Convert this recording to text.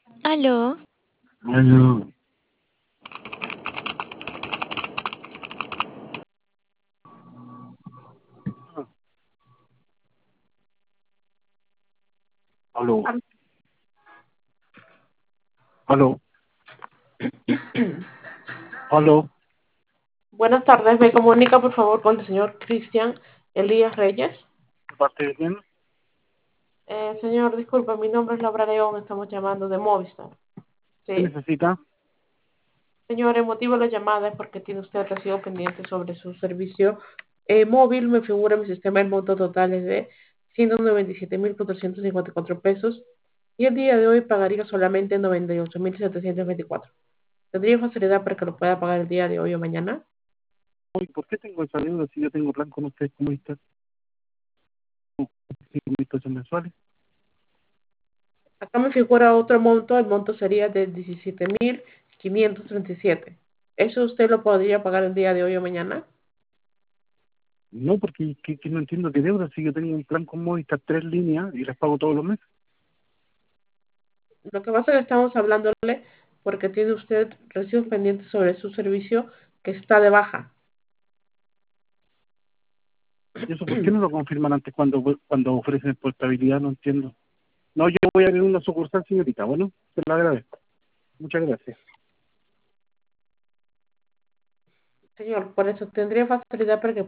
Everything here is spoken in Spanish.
Aló, Aló, aló, aló, aló. Buenas tardes, me comunica por favor con el señor Cristian Elías Reyes. ¿De parte de quién? Señor, disculpe, mi nombre es Laura León, estamos llamando de Movistar. ¿Qué Sí. necesita? Señor, el motivo de la llamada es porque tiene usted recibo pendiente sobre su servicio móvil. Me figura en mi sistema el monto total es de 197.454 pesos y el día de hoy pagaría solamente 98.724. ¿Tendría facilidad para que lo pueda pagar el día de hoy o mañana? Uy, ¿por qué tengo esa deuda si yo tengo plan con ustedes comunistas? 5.000 pesos mensuales. Acá me figura otro monto, el monto sería de 17.537. ¿Eso usted lo podría pagar el día de hoy o mañana? No, porque que no entiendo qué deuda si yo tengo un plan con Movistar 3 líneas y las pago todos los meses. Lo que pasa es que estamos hablándole porque tiene usted recibos pendientes sobre su servicio que está de baja. ¿Y eso por qué no lo confirman antes cuando ofrecen portabilidad? No entiendo. No, yo voy a abrir una sucursal, señorita. Bueno, se lo agradezco. Muchas gracias. Señor, por eso tendría facilidad para que